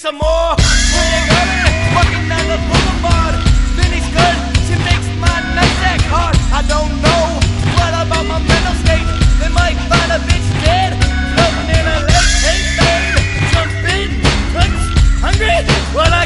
some more. Where you going? Walking down the boulevard. Mini skirt, she makes my nutsack hard. I don't know what about my mental state. They might find a bitch dead, floating in a lake. Hey babe, jump in, touch, hungry? Well,